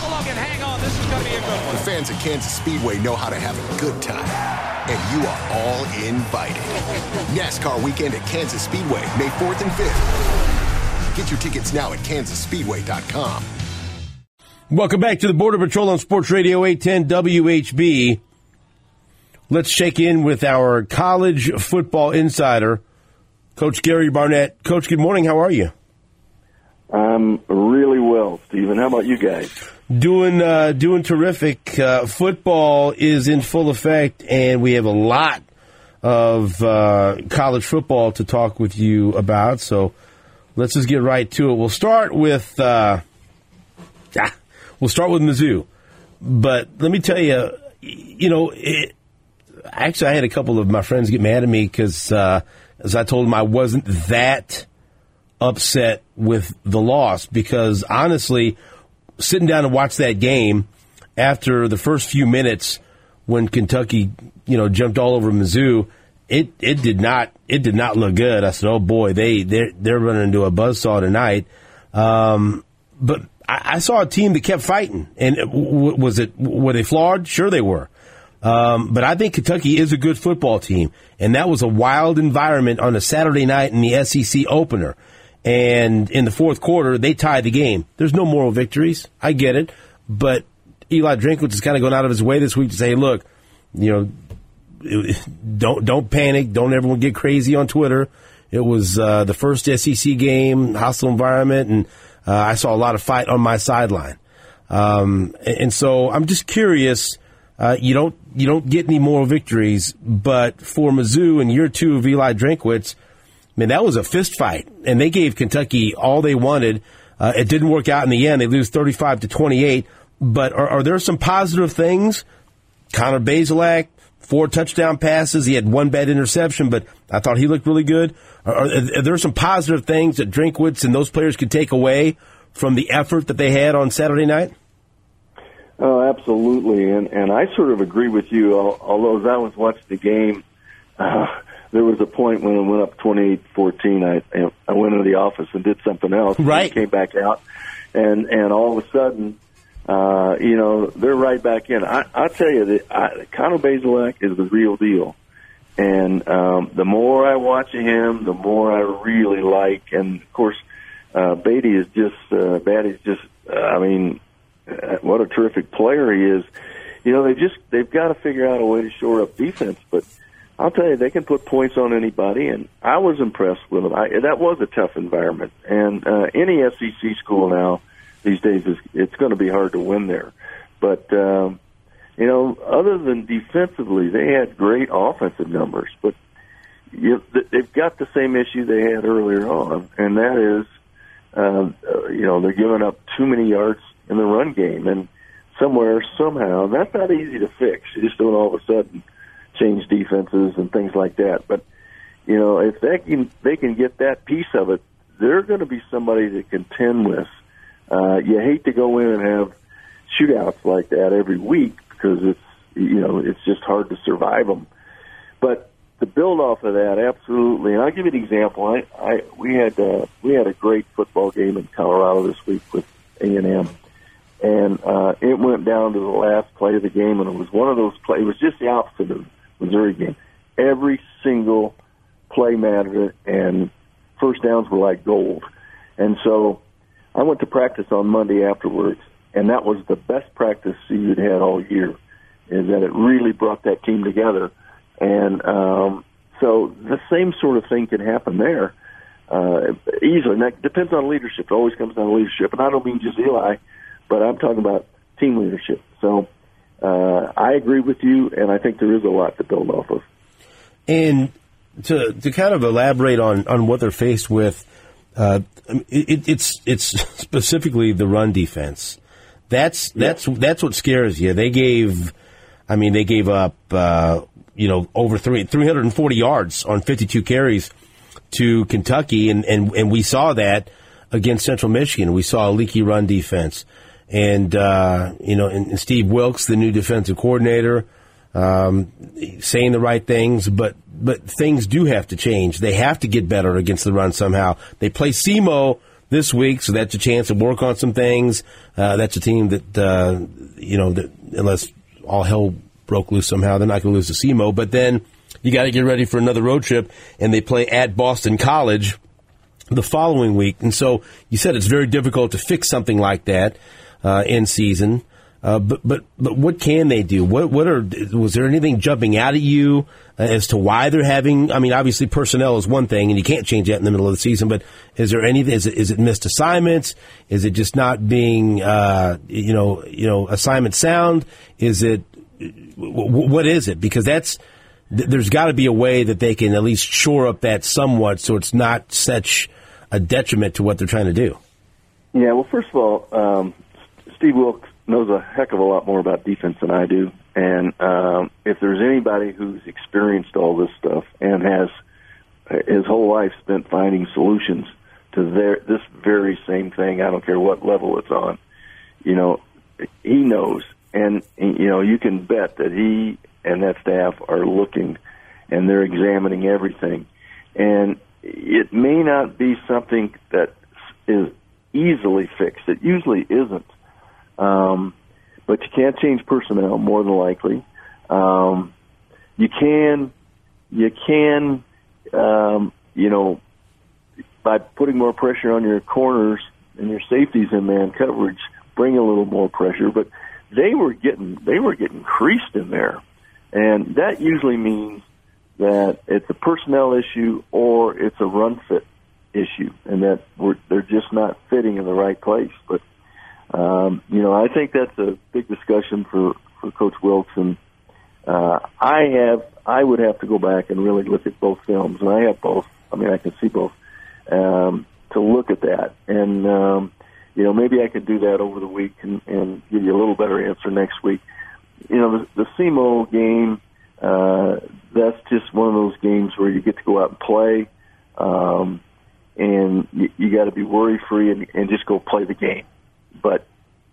along and hang on. This is going to be a good one. The fans at Kansas Speedway know how to have a good time. And you are all invited. NASCAR weekend at Kansas Speedway, May 4th and 5th. Get your tickets now at kansasspeedway.com. Welcome back to the Border Patrol on Sports Radio 810 WHB. Let's check in with our college football insider, Coach Gary Barnett. Coach, good morning. How are you? I'm really well, Stephen. How about you guys? Doing terrific. Football is in full effect, and we have a lot of college football to talk with you about. So let's just get right to it. We'll start with Mizzou. But let me tell you, actually, I had a couple of my friends get mad at me because, as I told them, I wasn't that upset with the loss because, honestly, sitting down to watch that game after the first few minutes when Kentucky, jumped all over Mizzou, it did not look good. I said, oh boy, they're running into a buzzsaw tonight. But I saw a team that kept fighting, and were they flawed? Sure they were. But I think Kentucky is a good football team, and that was a wild environment on a Saturday night in the SEC opener. And in the fourth quarter, they tied the game. There's no moral victories. I get it. But Eli Drinkwitz is kind of going out of his way this week to say, look, don't panic. Don't everyone get crazy on Twitter. It was the first SEC game, hostile environment, and I saw a lot of fight on my sideline. And so I'm just curious. You don't get any moral victories, but for Mizzou in year two of Eli Drinkwitz, man, that was a fist fight, and they gave Kentucky all they wanted. It didn't work out in the end. They lose 35-28. But are there some positive things? Connor Bazelak, 4 touchdown passes. He had 1 bad interception, but I thought he looked really good. Are there some positive things that Drinkwitz and those players could take away from the effort that they had on Saturday night? Oh, absolutely, and I sort of agree with you. Although as I was watching the game, there was a point when it went up 28-14. I went into the office and did something else. Right. And came back out, and all of a sudden, they're right back in. I tell you that Connor Bazelak is the real deal, and the more I watch him, the more I really like. And of course, Batty's just. What a terrific player he is. They've got to figure out a way to shore up defense, but I'll tell you, they can put points on anybody, and I was impressed with them. That was a tough environment, and any SEC school now these days, it's going to be hard to win there. But, other than defensively, they had great offensive numbers, but they've got the same issue they had earlier on, and that is, they're giving up too many yards in the run game, and somehow, that's not easy to fix. You just don't all of a sudden change defenses and things like that. But, if they can get that piece of it, they're going to be somebody to contend with. You hate to go in and have shootouts like that every week because it's just hard to survive them. But to build off of that, absolutely. And I'll give you an example. We had a great football game in Colorado this week with A&M. And it went down to the last play of the game, and it was one of those plays. It was just the opposite of the Missouri game. Every single play mattered, and first downs were like gold. And so I went to practice on Monday afterwards, and that was the best practice CU had had all year, is that it really brought that team together. And so the same sort of thing can happen there easily. And that depends on leadership. It always comes down to leadership. And I don't mean just Eli, but I'm talking about team leadership. So I agree with you, and I think there is a lot to build off of. And to kind of elaborate on what they're faced with, it's specifically the run defense. That's what scares you. They gave up over 340 yards on 52 carries to Kentucky, and we saw that against Central Michigan. We saw a leaky run defense. And, and Steve Wilkes, the new defensive coordinator, saying the right things, but things do have to change. They have to get better against the run somehow. They play SEMO this week, so that's a chance to work on some things. That's a team that, that unless all hell broke loose somehow, they're not going to lose to SEMO. But then you got to get ready for another road trip, and they play at Boston College the following week. And so you said it's very difficult to fix something like that in season. But what can they do? Was there anything jumping out at you as to why they're having? I mean, obviously personnel is one thing, and you can't change that in the middle of the season. But is there anything? Is it missed assignments? Is it just not being assignment sound? Is it what is it? Because there's got to be a way that they can at least shore up that somewhat, so it's not such a detriment to what they're trying to do. Yeah. Well, first of all, Steve Wilkes knows a heck of a lot more about defense than I do. And if there's anybody who's experienced all this stuff and has his whole life spent finding solutions to this very same thing, I don't care what level it's on, he knows. And, you can bet that he and that staff are looking and they're examining everything. And it may not be something that is easily fixed. It usually isn't. But you can't change personnel, more than likely. You can, by putting more pressure on your corners and your safeties in man coverage, bring a little more pressure. But they were getting creased in there, and that usually means that it's a personnel issue or it's a run fit issue, and that they're just not fitting in the right place. But I think that's a big discussion for Coach Wilkes, and I would have to go back and really look at both films, and I have both. I mean, I can see both to look at that, and maybe I could do that over the week and give you a little better answer next week. The SEMO game, that's just one of those games where you get to go out and play, and you got to be worry free and just go play the game. But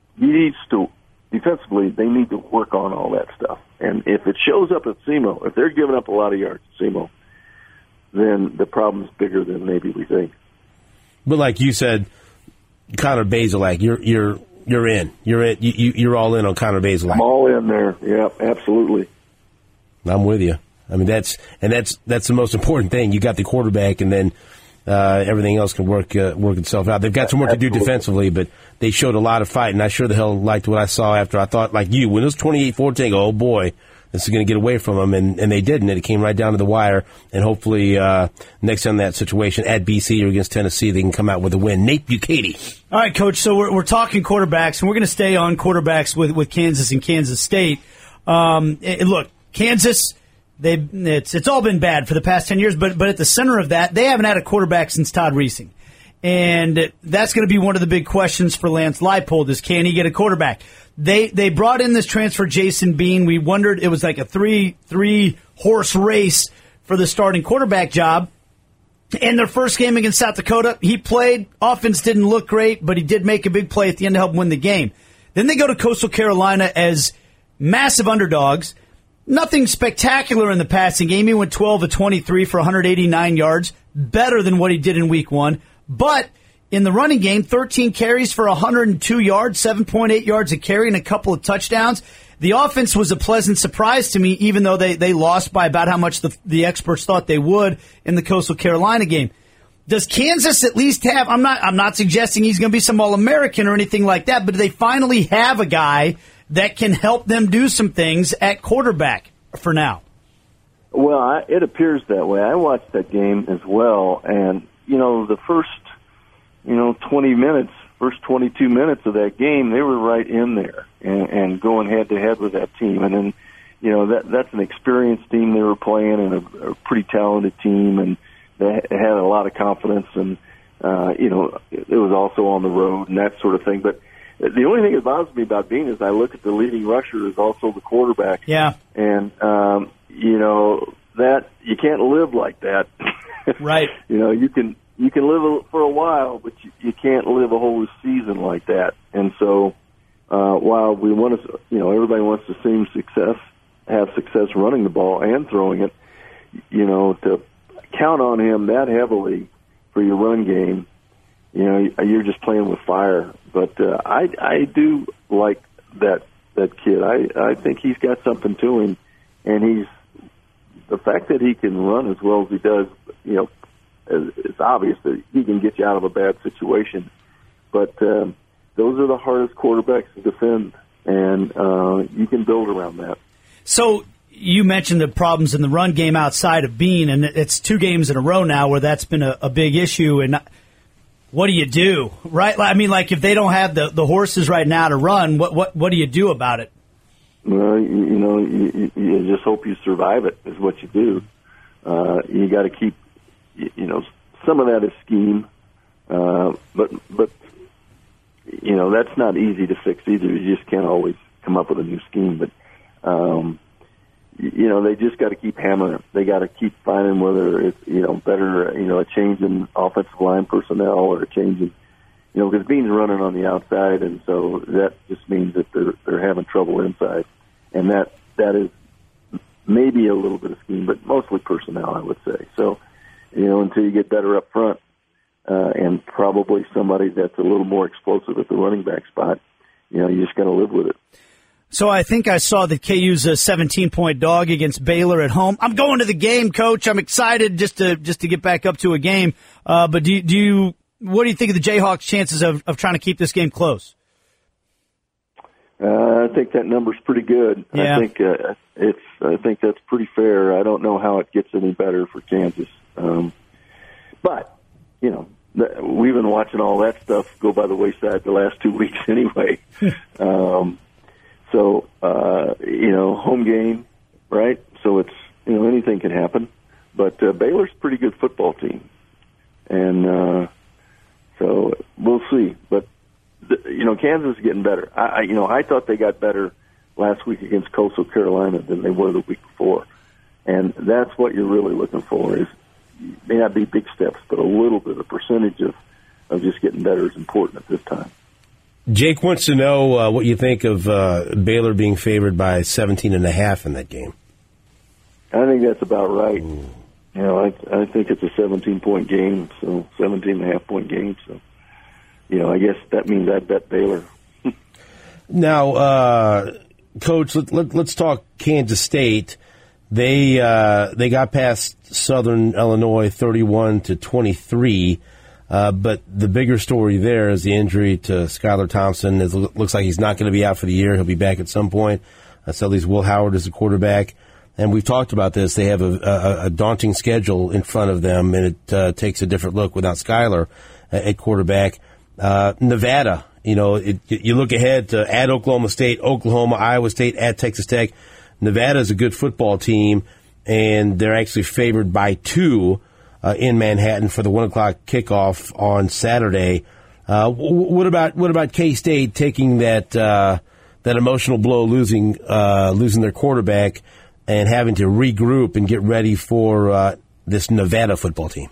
defensively, they need to work on all that stuff. And if it shows up at SEMO, if they're giving up a lot of yards at SEMO, then the problem's bigger than maybe we think. But like you said, Connor Bazelak, you're in. You're all in on Connor Bazelak. I'm all in there. Yeah, absolutely. I'm with you. I mean, that's the most important thing. You got the quarterback, and then everything else can work itself out. They've got some work to do defensively, but they showed a lot of fight, and I sure the hell liked what I saw after. I thought, like you, when it was 28-14, oh boy, this is going to get away from them, and they didn't. And it came right down to the wire, and hopefully next time that situation at BC or against Tennessee, they can come out with a win. Nate Bukaty. All right, Coach, so we're talking quarterbacks, and we're going to stay on quarterbacks with Kansas and Kansas State. Look, Kansas, it's all been bad for the past 10 years, but at the center of that, they haven't had a quarterback since Todd Reesing. And that's going to be one of the big questions for Lance Leipold is, can he get a quarterback? They brought in this transfer, Jason Bean. We wondered, it was like a three horse race for the starting quarterback job. In their first game against South Dakota, he played. Offense didn't look great, but he did make a big play at the end to help win the game. Then they go to Coastal Carolina as massive underdogs. Nothing spectacular in the passing game. He went 12 of 23 for 189 yards, better than what he did in week one. But in the running game, 13 carries for 102 yards, 7.8 yards a carry, and a couple of touchdowns. The offense was a pleasant surprise to me, even though they lost by about how much the experts thought they would in the Coastal Carolina game. Does Kansas at least have, I'm not suggesting he's going to be some All-American or anything like that, but do they finally have a guy that can help them do some things at quarterback for now? Well, it appears that way. I watched that game as well, and, the first 20 minutes, first 22 minutes of that game, they were right in there and going head-to-head with that team. And then, that's an experienced team they were playing and a pretty talented team, and they had a lot of confidence, and, it was also on the road and that sort of thing. But the only thing that bothers me about Bean is I look at the leading rusher as also the quarterback. Yeah. And, that you can't live like that. Right. You can live for a while, but you can't live a whole season like that. And so, while we want to, everybody wants to have success running the ball and throwing it, to count on him that heavily for your run game, you're just playing with fire. But I do like that kid. I think he's got something to him, and the fact that he can run as well as he does, it's obvious that he can get you out of a bad situation. But those are the hardest quarterbacks to defend, and you can build around that. So you mentioned the problems in the run game outside of Bean, and it's 2 games in a row now where that's been a big issue. And what do you do, right? I mean, like if they don't have the horses right now to run, what do you do about it? Well, you just hope you survive it is what you do. You got to keep, some of that is scheme, but that's not easy to fix either. You just can't always come up with a new scheme, but they just got to keep hammering it. They got to keep finding whether it's better, a change in offensive line personnel or a change in, because Bean's running on the outside, and so that just means that they're having trouble inside, and that is maybe a little bit of scheme, but mostly personnel, I would say. So, until you get better up front, and probably somebody that's a little more explosive at the running back spot, you just got to live with it. So I think I saw that KU's a 17-point dog against Baylor at home. I'm going to the game, Coach. I'm excited just to get back up to a game. But what do you think of the Jayhawks' chances of trying to keep this game close? I think that number's pretty good. Yeah. I think that's pretty fair. I don't know how it gets any better for Kansas. But we've been watching all that stuff go by the wayside the last 2 weeks anyway. So, home game, right? So it's, anything can happen. But Baylor's a pretty good football team. And so we'll see. But, Kansas is getting better. I thought they got better last week against Coastal Carolina than they were the week before. And that's what you're really looking for is, may not be big steps, but a little bit, a percentage of just getting better is important at this time. Jake wants to know what you think of Baylor being favored by 17.5 in that game. I think that's about right. I think it's a 17-point game, so 17.5-point game. So, I guess that means I bet Baylor. Now, Coach, let's talk Kansas State. They got past Southern Illinois 31-23. But the bigger story there is the injury to Skylar Thompson. It looks like he's not going to be out for the year. He'll be back at some point. So at least Will Howard is the quarterback. And we've talked about this. They have a daunting schedule in front of them, and it takes a different look without Skylar at quarterback. Nevada, you look ahead to at Oklahoma State, Oklahoma, Iowa State, at Texas Tech. Nevada is a good football team, and they're actually favored by 2 in Manhattan for the 1:00 kickoff on Saturday. What about K-State taking that emotional blow, losing their quarterback, and having to regroup and get ready for this Nevada football team?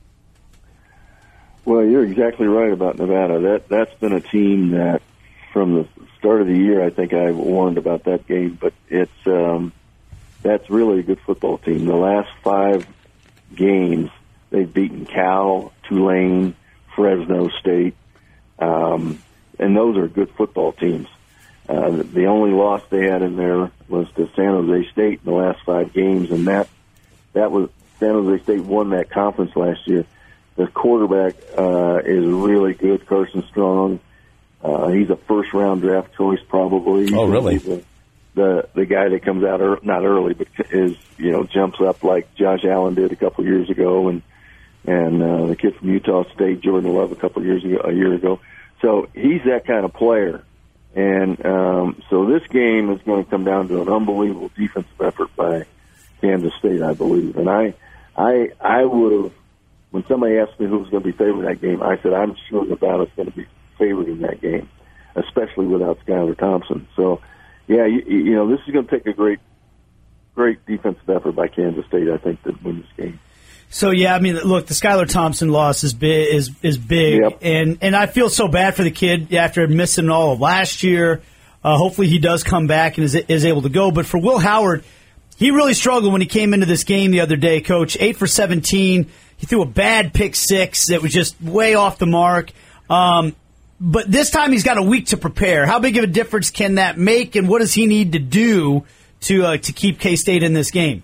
Well, you're exactly right about Nevada. That's been a team that from the start of the year, I think I warned about that game, but that's really a good football team. The last 5 games, they've beaten Cal, Tulane, Fresno State, and those are good football teams. The only loss they had in there was to San Jose State in the last 5 games, and that was San Jose State won that conference last year. The quarterback is really good, Carson Strong. He's a first-round draft choice, probably. Oh, really? He's the guy that comes out not early, but is jumps up like Josh Allen did a couple of years ago, and the kid from Utah State, Jordan Love, a year ago. So he's that kind of player, and so this game is going to come down to an unbelievable defensive effort by Kansas State, I believe. And I would have, when somebody asked me who was going to be favored in that game, I said I'm sure Nevada's going to be favored in that game, especially without Skylar Thompson. So, yeah, this is going to take a great defensive effort by Kansas State, I think, to win this game. So, yeah, I mean, look, the Skylar Thompson loss is big, Yep. and I feel so bad for the kid after missing all of last year. Hopefully he does come back and is able to go. But for Will Howard, he really struggled when he came into this game the other day, Coach. 8 for 17. He threw a bad pick six that was just way off the mark. But this time he's got a week to prepare. How big of a difference can that make, and what does he need to do to keep K-State in this game?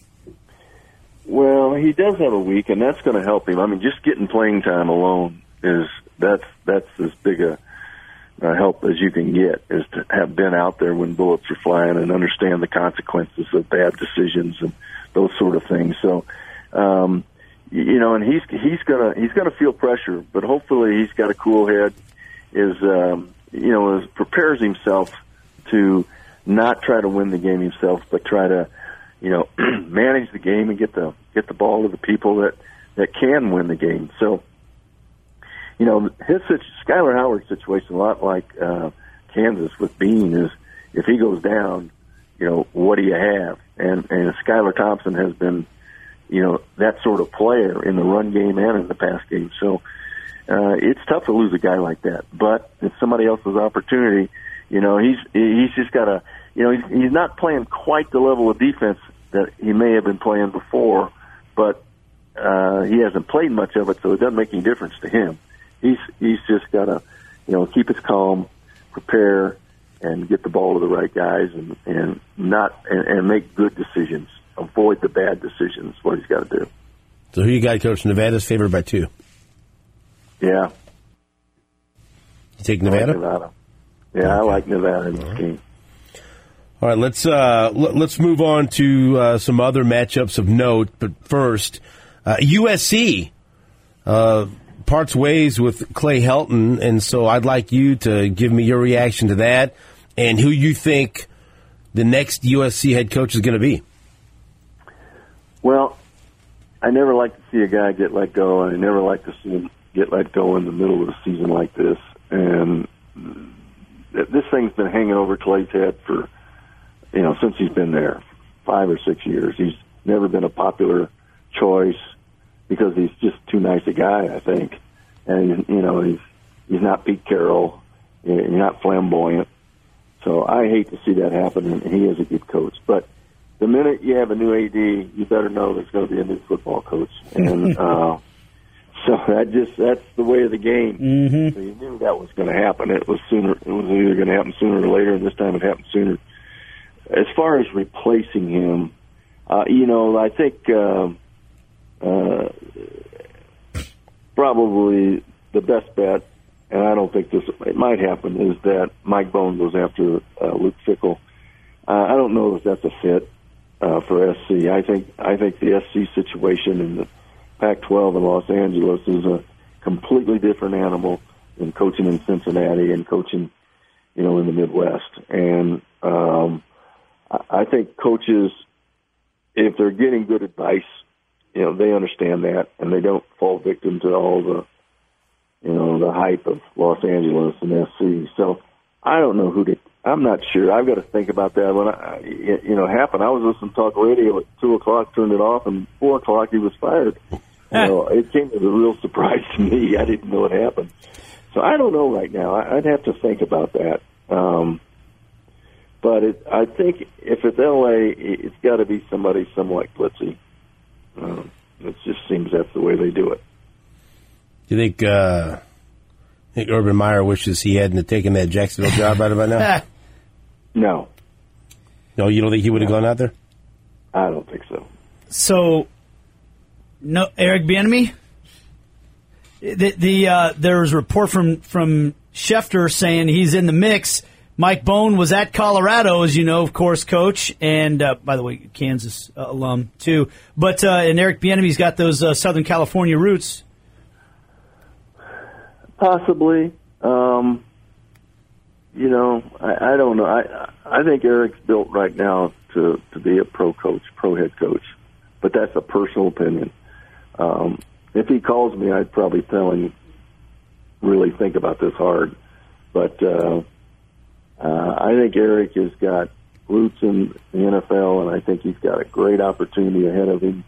Well, he does have a week, and that's going to help him. I mean, just getting playing time alone that's as big a help as you can get, is to have been out there when bullets are flying and understand the consequences of bad decisions and those sort of things. So, and he's gonna feel pressure, but hopefully he's got a cool head. Prepares himself to not try to win the game himself, but try to, manage the game and get the ball to the people that can win the game. So, Skylar Howard's situation, a lot like Kansas with Bean, is if he goes down, what do you have? And Skylar Thompson has been, that sort of player in the run game and in the pass game. So it's tough to lose a guy like that. But it's somebody else's opportunity. He's just got to, he's not playing quite the level of defense that he may have been playing before, but he hasn't played much of it, so it doesn't make any difference to him. He's just got to, keep his calm, prepare, and get the ball to the right guys, and make good decisions. Avoid the bad decisions. What he's got to do. So who you got, Coach? Nevada's favored by 2. Yeah. You take Nevada? I like Nevada. Yeah, I like Nevada in this game. All right, let's move on to some other matchups of note. But first, USC parts ways with Clay Helton, and so I'd like you to give me your reaction to that and who you think the next USC head coach is going to be. Well, I never like to see a guy get let go, and I never like to see him get let go in the middle of a season like this. And this thing's been hanging over Clay's head for, since he's been there, 5 or 6 years. He's never been a popular choice because he's just too nice a guy, I think. And, he's not Pete Carroll. He's not flamboyant. So I hate to see that happen, and he is a good coach. But the minute you have a new AD, you better know there's going to be a new football coach. And so that's the way of the game. Mm-hmm. So you knew that was going to happen. It was either going to happen sooner or later, and this time it happened sooner. As far as replacing him, I think probably the best bet, and I don't think it might happen, is that Mike Bohn goes after Luke Fickell. I don't know if that's a fit for SC. I think the SC situation in the Pac-12 in Los Angeles is a completely different animal than coaching in Cincinnati and coaching, in the Midwest. And I think coaches, if they're getting good advice, they understand that, and they don't fall victim to all the, the hype of Los Angeles and SC. So I don't know I'm not sure. I've got to think about that. When it happened, I was listening to talk radio at 2:00, turned it off, and 4:00 he was fired. It came as a real surprise to me. I didn't know it happened. So I don't know right now. I'd have to think about that. But I think if it's LA, it's got to be somebody somewhat glitzy. It just seems that's the way they do it. Do you think Urban Meyer wishes he hadn't taken that Jacksonville job right about now? No. No, you don't think he would have gone out there? I don't think so. So, no, Eric Bieniemy? There was a report from Schefter saying he's in the mix. Mike Bohn was at Colorado, as you know, of course, coach, and by the way, Kansas alum too. But and Eric Bieniemy's got those Southern California roots. Possibly, I don't know. I think Eric's built right now to be a pro head coach, but that's a personal opinion. If he calls me, I'd probably tell him really think about this hard, but. I think Eric has got roots in the NFL, and I think he's got a great opportunity ahead of him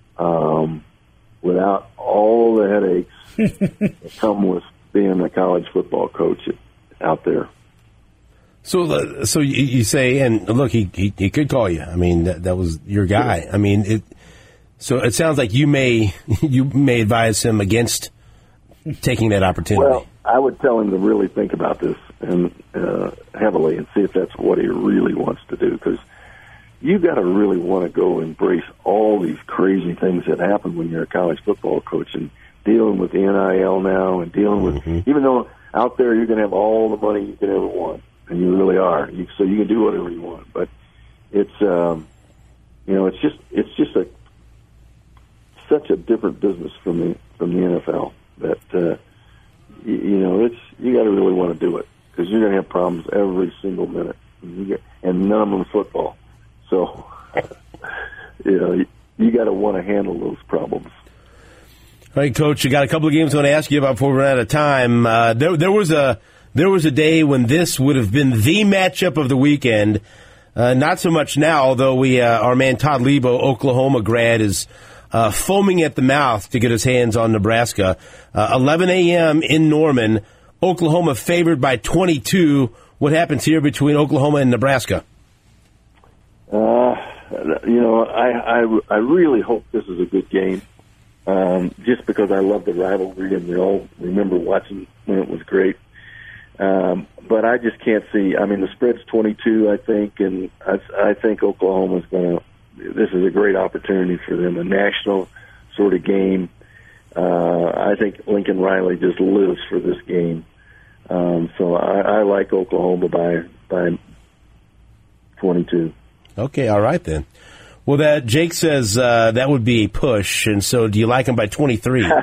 without all the headaches that come with being a college football coach out there. So you say, and look, he could call you. I mean, that was your guy. I mean, So it sounds like you may advise him against taking that opportunity. Well, I would tell him to really think about this and heavily and see if that's what he really wants to do, because you got to really want to go embrace all these crazy things that happen when you're a college football coach and dealing with the NIL now and dealing with, even though out there you're going to have all the money you can ever want, and you really are, so you can do whatever you want. But it's, it's just such a different business from the NFL that you got to really want to do it, because you're going to have problems every single minute, and none of them football. So you got to want to handle those problems. All right, Coach, I got a couple of games I want to ask you about before we run out of time. There was a day when this would have been the matchup of the weekend. Not so much now, although our man Todd Lebo, Oklahoma grad, is foaming at the mouth to get his hands on Nebraska. 11 a.m. in Norman, Oklahoma favored by 22. What happens here between Oklahoma and Nebraska? I really hope this is a good game, just because I love the rivalry, and we all remember watching when it was great. But I just can't see. I mean, the spread's 22, I think, and I think Oklahoma's going to. This is a great opportunity for them, a national sort of game. I think Lincoln Riley just lives for this game. So I like Oklahoma by 22. Okay, all right then. Well, Jake says that would be a push, and so do you like him by 23? You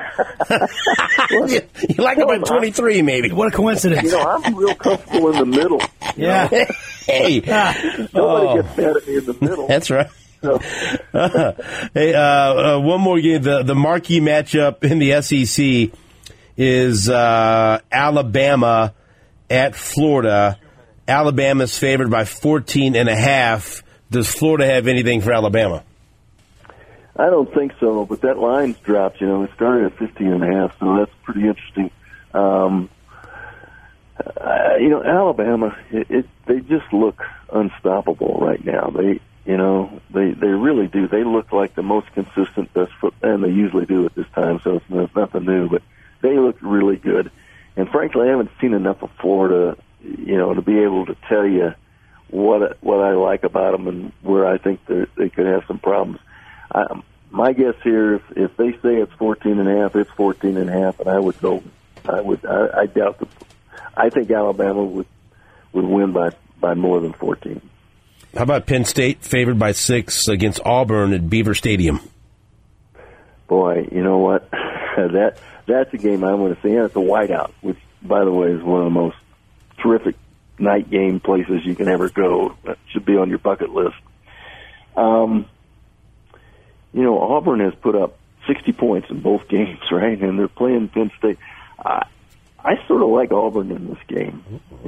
like him by 23, maybe. What a coincidence. I'm real comfortable in the middle. Yeah. Hey. Nobody gets mad at me in the middle. That's right. Hey, one more game. The marquee matchup in the SEC is Alabama at Florida. Alabama's favored by 14.5. Does Florida have anything for Alabama? I don't think so, but that line's dropped. It started at 15.5, so that's pretty interesting. Alabama, they just look unstoppable right now. They really do. They look like the most consistent best and they usually do at this time, so it's nothing new, but they look really good. And frankly, I haven't seen enough of Florida, to be able to tell you what I like about them and where I think they could have some problems. My guess here, if they say it's 14.5, it's 14.5, and I would go. I doubt that. I think Alabama would win by more than 14. How about Penn State favored by 6 against Auburn at Beaver Stadium? Boy, you know what? That's a game I want to see. And it's a whiteout, which, by the way, is one of the most terrific night game places you can ever go. That should be on your bucket list. Auburn has put up 60 points in both games, right? And they're playing Penn State. I sort of like Auburn in this game.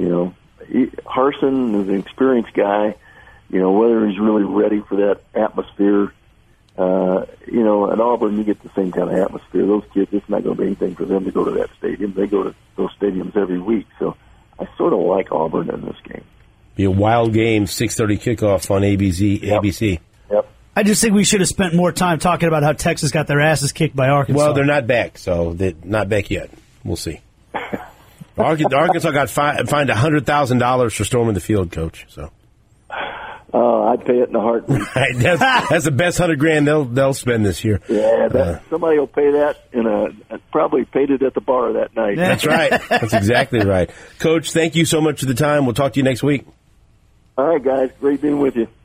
Harsin is an experienced guy. Whether he's really ready for that atmosphere. At Auburn, you get the same kind of atmosphere. Those kids, it's not going to be anything for them to go to that stadium. They go to those stadiums every week. So I sort of like Auburn in this game. Be a wild game, 6:30 kickoff on ABC. Yep. I just think we should have spent more time talking about how Texas got their asses kicked by Arkansas. Well, they're not back, so they're not back yet. We'll see. Arkansas got fined $100,000 for storming the field, Coach. So. I'd pay it in a heartbeat. That's the best $100,000 they'll spend this year. Yeah, somebody will pay that, and probably paid it at the bar that night. That's right. That's exactly right. Coach, thank you so much for the time. We'll talk to you next week. All right, guys. Great being with you.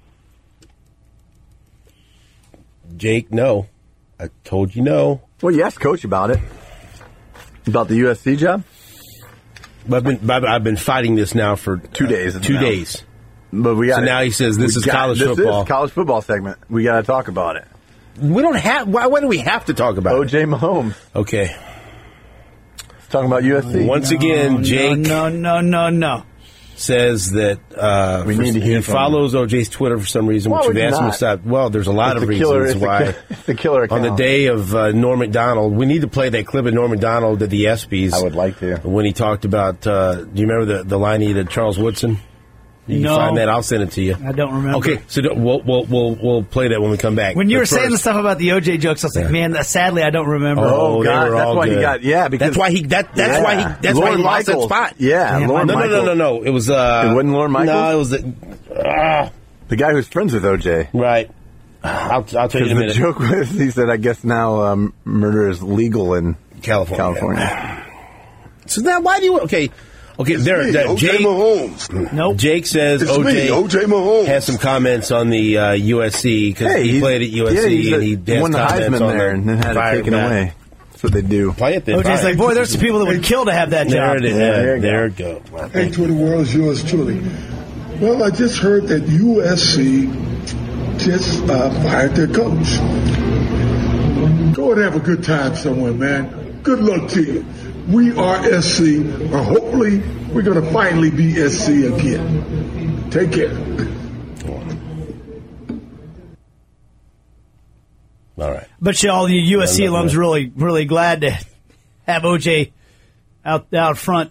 Jake, no. I told you no. Well, you asked Coach about it. About the USC job? I've been fighting this now for 2 days. 2 days. But so now he says this is college football. This is college football segment. We got to talk about it. We don't have. Why do we have to talk about O.J. Mahomes? Okay. Let's talk about USC. Once again, Jake. No. Says that we need to hear he follows OJ's Twitter for some reason, which we've asked him to stop. Well, there's a lot of reasons why. It's the killer account. On the day of Norm Macdonald, we need to play that clip of Norm Macdonald at the ESPYs. I would like to. When he talked about, do you remember the line he did, Charles Woodson? You can No. find that. I'll send it to you. I don't remember. Okay, so we'll play that when we come back. When you But were saying the first- stuff about the OJ jokes, I was like, man, sadly, I don't remember. Oh, they God, were that's all why good. he got because That's why he lost that Michaels. spot. Yeah, Damn, Lorne No. Michaels. It was It wasn't Lorne Michaels? No, it was The guy who's friends with OJ. right. I'll tell you Because in a the minute. joke was, he said, I guess now murder is legal in California. So now, why do you? Okay, there. O.J. Jake, Mahomes. Nope. Jake says It's OJ me, O.J. Mahomes. has some comments on the USC because he played at USC and he has won the comments Heisman on there and then had it taken away. That's what they do. Play it then. OJ's Fine. like, boy, there's some people that would kill to have that There job. it is. There you There it goes. Hey, Twitter world is yours truly. Well, I just heard that USC just fired their coach. Go and have a good time somewhere, man. Good luck to you. We are SC, or hopefully we're going to finally be SC again. Take care. All right. But all the USC I love alums that. really glad to have OJ out front.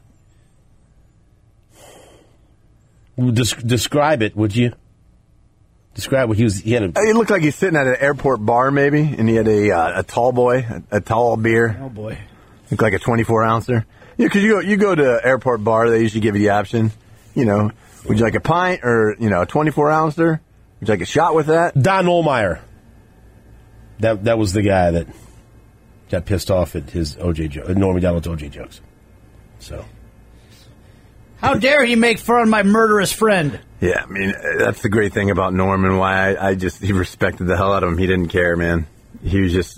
Describe it, would you? Describe what he was. He had a. It looked like he's sitting at an airport bar, maybe, and he had a tall boy, a tall beer. Oh boy. Looked like a 24-ouncer. Yeah, because you go to an airport bar, they usually give you the option. You know, would you like a pint or a 24-ouncer? Would you like a shot with that? Don Ohlmeyer. That was the guy that got pissed off at his Norm Macdonald's OJ jokes. So. How dare he make fun of my murderous friend? Yeah, I mean, that's the great thing about Norm and why he respected the hell out of him. He didn't care, man. He just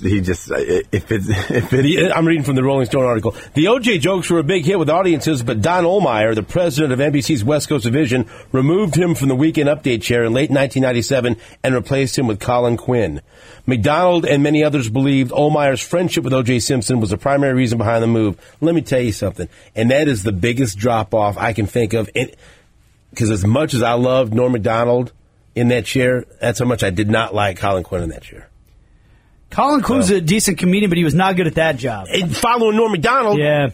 I'm reading from the Rolling Stone article. The OJ jokes were a big hit with audiences, but Don Ohlmeyer, the president of NBC's West Coast division, removed him from the Weekend Update chair in late 1997 and replaced him with Colin Quinn. McDonald and many others believed Ohlmeyer's friendship with O.J. Simpson was the primary reason behind the move. Let me tell you something, and that is the biggest drop-off I can think of. Because as much as I loved Norm Macdonald in that chair, that's how much I did not like Colin Quinn in that chair. Colin Quinn's a decent comedian, but he was not good at that job. And following Norm Macdonald, Yeah.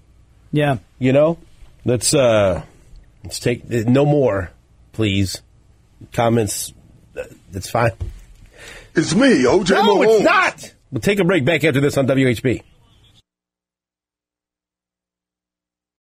let's take no more, please. Comments, that's fine. It's me, O.J. No, Mahomes. it's not. We'll take a break. Back after this on WHB.